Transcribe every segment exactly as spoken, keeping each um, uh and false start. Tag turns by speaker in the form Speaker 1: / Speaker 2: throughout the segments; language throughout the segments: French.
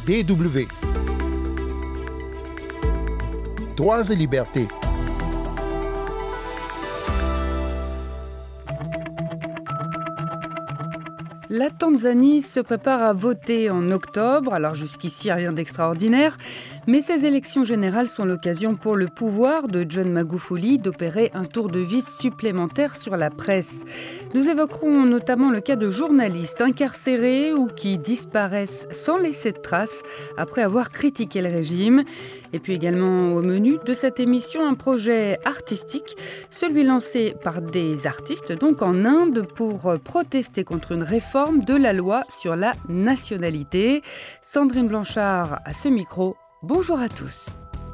Speaker 1: D W. Droits et libertés.
Speaker 2: La Tanzanie se prépare à voter en octobre, alors jusqu'ici rien d'extraordinaire, mais ces élections générales sont l'occasion pour le pouvoir de John Magufuli d'opérer un tour de vis supplémentaire sur la presse. Nous évoquerons notamment le cas de journalistes incarcérés ou qui disparaissent sans laisser de traces après avoir critiqué le régime. Et puis également au menu de cette émission, un projet artistique, celui lancé par des artistes donc en Inde pour protester contre une réforme de la loi sur la nationalité. Sandrine Blanchard à ce micro. Bonjour à tous.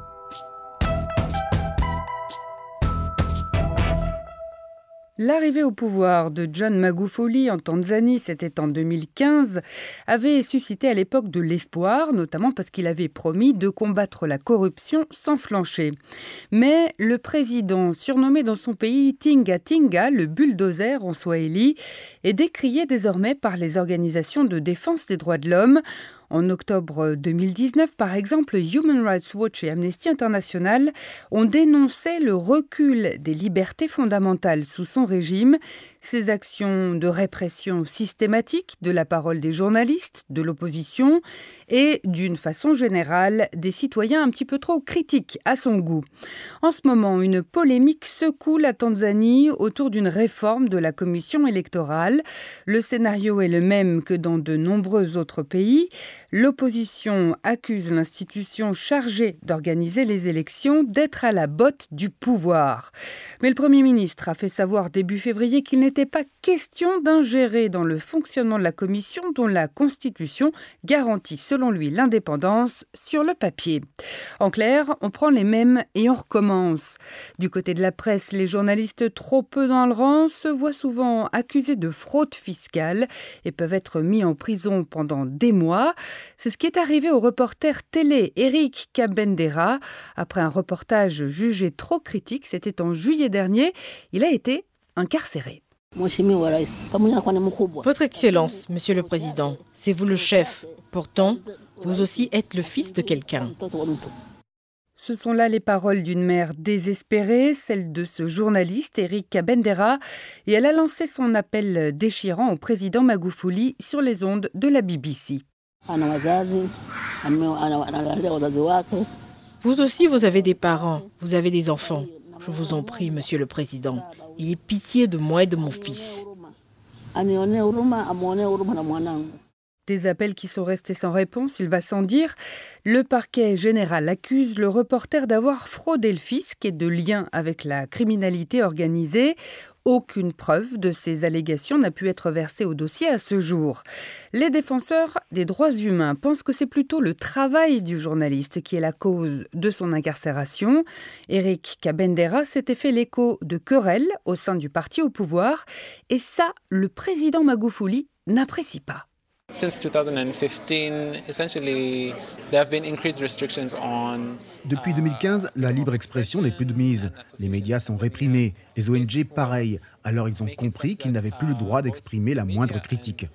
Speaker 2: L'arrivée au pouvoir de John Magufuli en Tanzanie, c'était en deux mille quinze, avait suscité à l'époque de l'espoir, notamment parce qu'il avait promis de combattre la corruption sans flancher. Mais le président, surnommé dans son pays Tinga Tinga, le bulldozer en swahili, est décrié désormais par les organisations de défense des droits de l'homme. En octobre deux mille dix-neuf, par exemple, Human Rights Watch et Amnesty International ont dénoncé le recul des libertés fondamentales sous son régime, ses actions de répression systématique de la parole des journalistes, de l'opposition et, d'une façon générale, des citoyens un petit peu trop critiques à son goût. En ce moment, une polémique secoue la Tanzanie autour d'une réforme de la commission électorale. Le scénario est le même que dans de nombreux autres pays. L'opposition accuse l'institution chargée d'organiser les élections d'être à la botte du pouvoir. Mais le Premier ministre a fait savoir début février qu'il n'était pas question d'ingérer dans le fonctionnement de la commission dont la Constitution garantit selon lui l'indépendance sur le papier. En clair, on prend les mêmes et on recommence. Du côté de la presse, les journalistes trop peu dans le rang se voient souvent accusés de fraude fiscale et peuvent être mis en prison pendant des mois. C'est ce qui est arrivé au reporter télé Eric Kabendera. Après un reportage jugé trop critique, c'était en juillet dernier, il a été incarcéré.
Speaker 3: Votre Excellence, Monsieur le Président, c'est vous le chef. Pourtant, vous aussi êtes le fils de quelqu'un.
Speaker 2: Ce sont là les paroles d'une mère désespérée, celle de ce journaliste Eric Kabendera, et elle a lancé son appel déchirant au président Magufuli sur les ondes de la B B C.
Speaker 3: Vous aussi, vous avez des parents, vous avez des enfants. Je vous en prie, Monsieur le Président, ayez pitié de moi et de mon fils.
Speaker 2: Des appels qui sont restés sans réponse, il va sans dire. Le parquet général accuse le reporter d'avoir fraudé le fisc et de liens avec la criminalité organisée. Aucune preuve de ces allégations n'a pu être versée au dossier à ce jour. Les défenseurs des droits humains pensent que c'est plutôt le travail du journaliste qui est la cause de son incarcération. Eric Kabendera s'était fait l'écho de querelles au sein du parti au pouvoir. Et ça, le président Magufuli n'apprécie pas.
Speaker 4: Depuis deux mille quinze, la libre expression n'est plus de mise. Les médias sont réprimés, les O N G pareil. Alors ils ont compris qu'ils n'avaient plus le droit d'exprimer la moindre critique.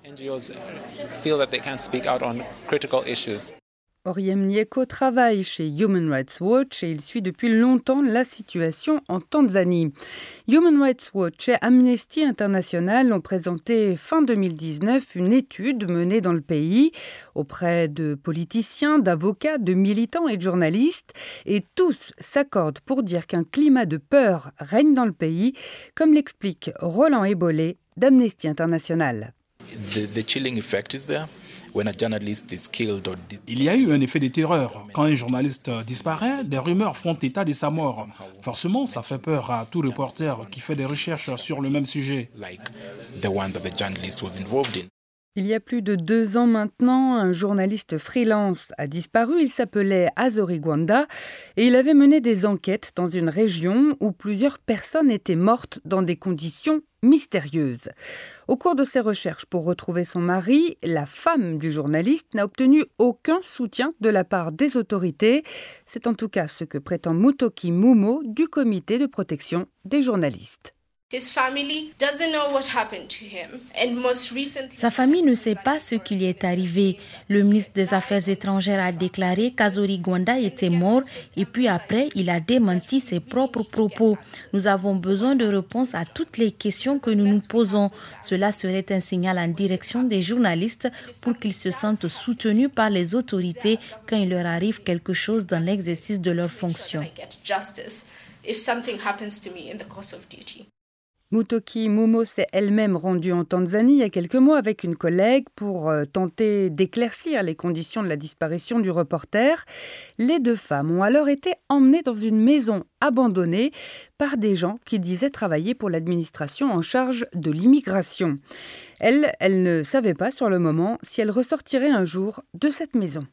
Speaker 2: Oriem Nyeko travaille chez Human Rights Watch et il suit depuis longtemps la situation en Tanzanie. Human Rights Watch et Amnesty International ont présenté fin deux mille dix-neuf une étude menée dans le pays auprès de politiciens, d'avocats, de militants et de journalistes. Et tous s'accordent pour dire qu'un climat de peur règne dans le pays, comme l'explique Roland Ebolé d'Amnesty International.
Speaker 5: The, the chilling effect is there.
Speaker 6: Il y a eu un effet de terreur. Quand un journaliste disparaît, des rumeurs font état de sa mort. Forcément, ça fait peur à tout reporter qui fait des recherches sur le même sujet.
Speaker 2: Il y a plus de deux ans maintenant, un journaliste freelance a disparu. Il s'appelait Azori Gwanda et il avait mené des enquêtes dans une région où plusieurs personnes étaient mortes dans des conditions mystérieuses. Au cours de ses recherches pour retrouver son mari, la femme du journaliste n'a obtenu aucun soutien de la part des autorités. C'est en tout cas ce que prétend Mutoki Mumo du comité de protection des journalistes.
Speaker 7: Sa famille ne sait pas ce qui lui est arrivé. Le ministre des Affaires étrangères a déclaré qu'Azori Gwanda était mort et puis après, il a démenti ses propres propos. Nous avons besoin de réponses à toutes les questions que nous nous posons. Cela serait un signal en direction des journalistes pour qu'ils se sentent soutenus par les autorités quand il leur arrive quelque chose dans l'exercice de leurs fonctions.
Speaker 2: Mutoki Mumo s'est elle-même rendue en Tanzanie il y a quelques mois avec une collègue pour tenter d'éclaircir les conditions de la disparition du reporter. Les deux femmes ont alors été emmenées dans une maison abandonnée par des gens qui disaient travailler pour l'administration en charge de l'immigration. Elles, elles ne savaient pas sur le moment si elles ressortiraient un jour de cette maison.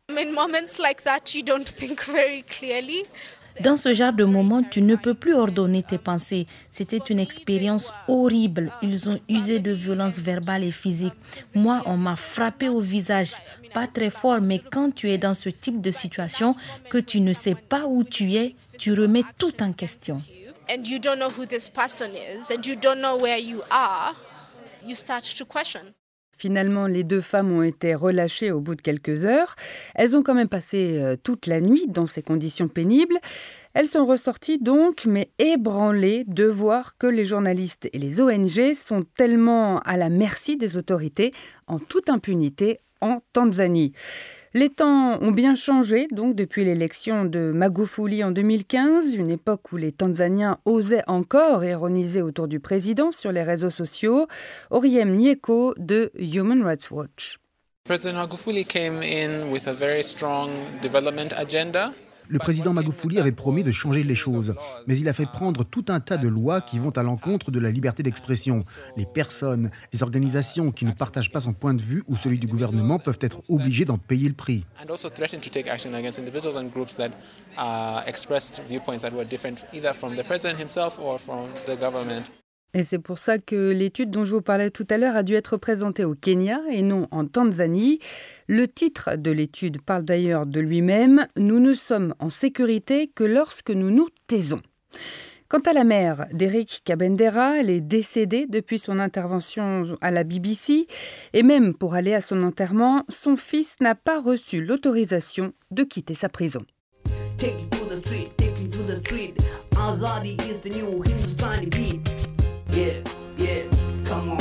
Speaker 7: Dans ce genre de moment, tu ne peux plus ordonner tes pensées. C'était une expérience horrible. Ils ont usé de violences verbales et physiques. Moi, on m'a frappé au visage. Pas très fort, mais quand tu es dans ce type de situation, que tu ne sais pas où tu es, tu remets tout en question.
Speaker 2: And you don't know who this person is, and you don't know where you are, you start to question. Finalement, les deux femmes ont été relâchées au bout de quelques heures. Elles ont quand même passé euh, toute la nuit dans ces conditions pénibles. Elles sont ressorties donc, mais ébranlées de voir que les journalistes et les O N G sont tellement à la merci des autorités en toute impunité en Tanzanie. Les temps ont bien changé donc depuis l'élection de Magufuli en deux mille quinze, une époque où les Tanzaniens osaient encore ironiser autour du président sur les réseaux sociaux. Oriem Nyeko de Human Rights Watch.
Speaker 5: President Magufuli came in with a very strong development agenda.
Speaker 4: Le président Magufuli avait promis de changer les choses, mais il a fait prendre tout un tas de lois qui vont à l'encontre de la liberté d'expression. Les personnes, les organisations qui ne partagent pas son point de vue ou celui du gouvernement peuvent être obligées d'en payer le prix.
Speaker 5: And also threatened to take action against individuals and groups that uh, expressed viewpoints that were different either from the president himself or from the government.
Speaker 2: Et c'est pour ça que l'étude dont je vous parlais tout à l'heure a dû être présentée au Kenya et non en Tanzanie. Le titre de l'étude parle d'ailleurs de lui-même « Nous ne sommes en sécurité que lorsque nous nous taisons ». Quant à la mère d'Eric Kabendera, elle est décédée depuis son intervention à la B B C. Et même pour aller à son enterrement, son fils n'a pas reçu l'autorisation de quitter sa prison. Take it to the street, take it to the street. Azadi is the new Hindustani beat. Yeah, yeah, come on.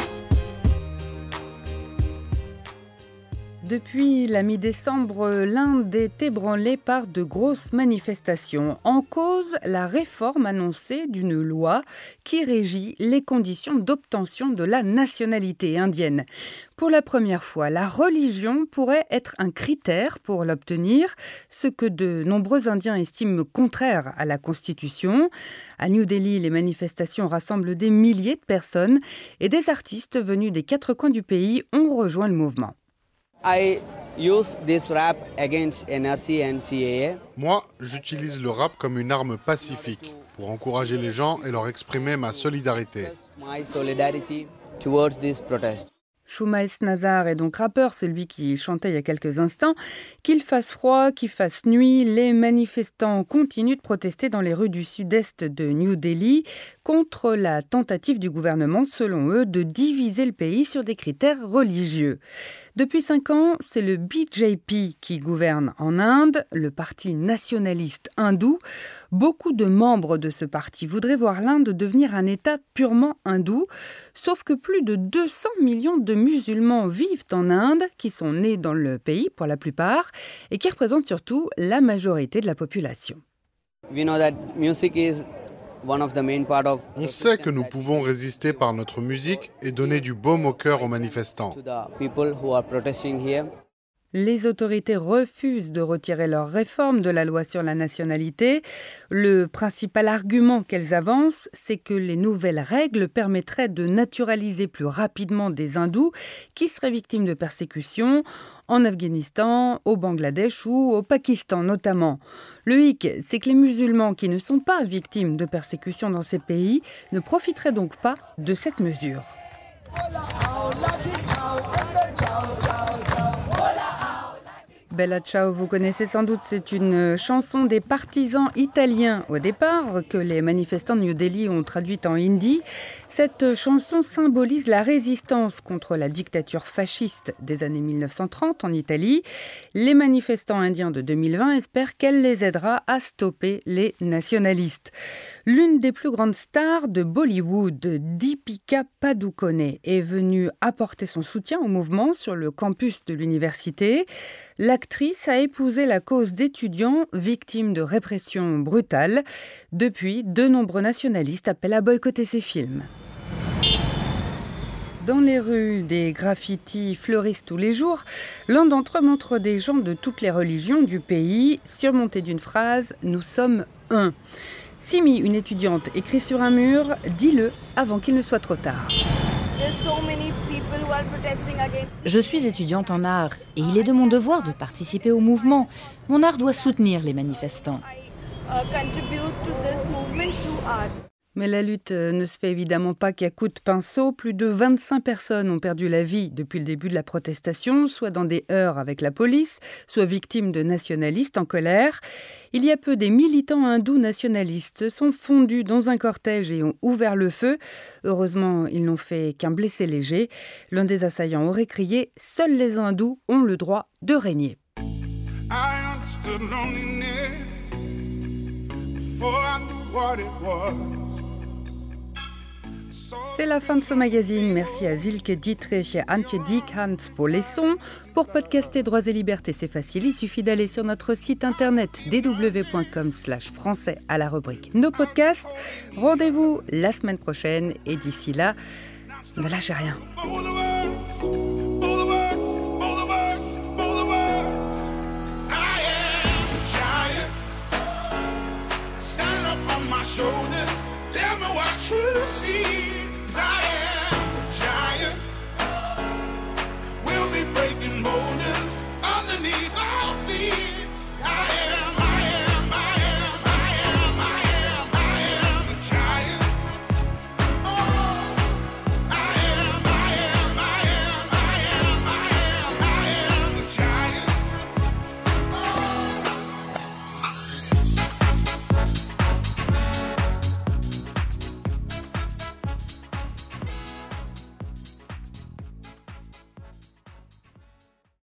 Speaker 2: Depuis la mi-décembre, l'Inde est ébranlée par de grosses manifestations. En cause, la réforme annoncée d'une loi qui régit les conditions d'obtention de la nationalité indienne. Pour la première fois, la religion pourrait être un critère pour l'obtenir, ce que de nombreux Indiens estiment contraire à la Constitution. À New Delhi, les manifestations rassemblent des milliers de personnes et des artistes venus des quatre coins du pays ont rejoint le mouvement.
Speaker 8: I use this rap against N R C and C A A.
Speaker 9: Moi, j'utilise le rap comme une arme pacifique pour encourager les gens et leur exprimer ma solidarité.
Speaker 8: My solidarity towards this protest.
Speaker 2: Shumais Nazar est donc rappeur, c'est lui qui chantait il y a quelques instants. Qu'il fasse froid, qu'il fasse nuit, les manifestants continuent de protester dans les rues du sud-est de New Delhi contre la tentative du gouvernement, selon eux, de diviser le pays sur des critères religieux. Depuis cinq ans, c'est le B J P qui gouverne en Inde, le parti nationaliste hindou. Beaucoup de membres de ce parti voudraient voir l'Inde devenir un État purement hindou, sauf que plus de deux cents millions de musulmans vivent en Inde, qui sont nés dans le pays pour la plupart, et qui représentent surtout la majorité de la population.
Speaker 8: We know that music is one of the main part of.
Speaker 9: On sait que nous pouvons résister par notre musique et donner du baume au cœur aux manifestants.
Speaker 8: To the people who are protesting here.
Speaker 2: Les autorités refusent de retirer leur réforme de la loi sur la nationalité. Le principal argument qu'elles avancent, c'est que les nouvelles règles permettraient de naturaliser plus rapidement des hindous qui seraient victimes de persécutions en Afghanistan, au Bangladesh ou au Pakistan notamment. Le hic, c'est que les musulmans qui ne sont pas victimes de persécutions dans ces pays ne profiteraient donc pas de cette mesure. Bella Ciao, vous connaissez sans doute, c'est une chanson des partisans italiens au départ, que les manifestants de New Delhi ont traduite en hindi. Cette chanson symbolise la résistance contre la dictature fasciste des années mille neuf cent trente en Italie. Les manifestants indiens de deux mille vingt espèrent qu'elle les aidera à stopper les nationalistes. L'une des plus grandes stars de Bollywood, Deepika Padukone, est venue apporter son soutien au mouvement sur le campus de l'université. L'actrice a épousé la cause d'étudiants victimes de répression brutale. Depuis, de nombreux nationalistes appellent à boycotter ces films. Dans les rues, des graffitis fleurissent tous les jours. L'un d'entre eux montre des gens de toutes les religions du pays, surmontés d'une phrase « Nous sommes un ». Simi, une étudiante, écrit sur un mur « Dis-le avant qu'il ne soit trop tard ».
Speaker 10: Je suis étudiante en art et il est de mon devoir de participer au mouvement. Mon art doit soutenir les manifestants.
Speaker 2: Mais la lutte ne se fait évidemment pas qu'à coups de pinceau. Plus de vingt-cinq personnes ont perdu la vie depuis le début de la protestation, soit dans des heurts avec la police, soit victimes de nationalistes en colère. Il y a peu, des militants hindous nationalistes se sont fondus dans un cortège et ont ouvert le feu. Heureusement, ils n'ont fait qu'un blessé léger. L'un des assaillants aurait crié « Seuls les hindous ont le droit de régner ». C'est la fin de ce magazine. Merci à Silke Dietrich et Antje Diekhans pour les sons. Pour podcaster Droits et Libertés, c'est facile. Il suffit d'aller sur notre site internet d w point com slash français à la rubrique Nos podcasts. Rendez-vous la semaine prochaine et d'ici là, ne lâchez rien.